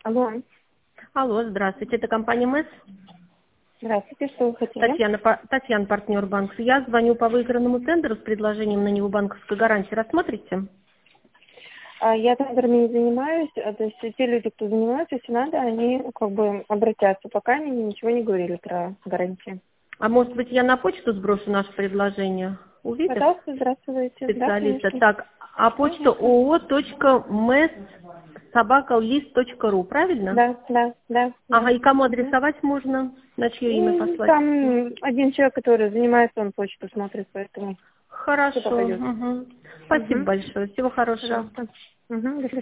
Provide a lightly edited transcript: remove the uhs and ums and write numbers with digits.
Алло. Алло, здравствуйте, это компания МЭС. Здравствуйте, что вы хотели? Татьяна, партнер банка. Я звоню по выигранному тендеру с предложением на него банковской гарантии. Рассмотрите? Я тендерами не занимаюсь, то есть те люди, кто занимается, если надо, они как бы обратятся. Пока они ничего не говорили про гарантии. А может быть, я на почту сброшу наше предложение? Увидят Пожалуйста, здравствуйте. Да, специалиста. конечно. Так, а почта oo.mes@list.ru, правильно? Да. Ага, и кому адресовать можно? На чье имя послать? Там один человек, который занимается, он почту смотрит, поэтому все Хорошо. попадет. Угу. Спасибо большое. Всего хорошего. Пожалуйста. До свидания.